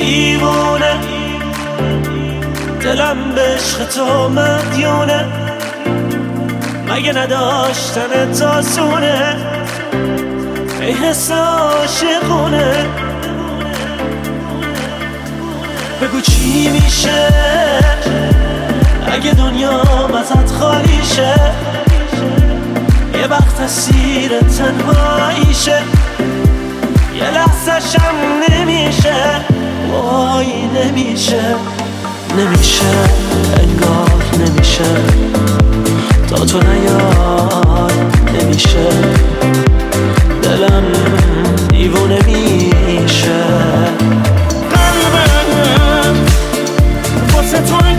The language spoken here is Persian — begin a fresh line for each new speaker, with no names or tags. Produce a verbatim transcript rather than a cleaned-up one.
دیوونه، دلم به عشق تو مدیونه، مگه نداشتن تاسونه، ای حس عاشقونه. بگو چی میشه اگه دنیا ازت خالی شه، یه وقت اسیر تنهاییشه، یه لحظه شم نمیشه، وای نمیشه، نمیشه انگار نمیشه، تا تو نیای نمیشه، دلم دیوونه میشه. قلبم واسه تو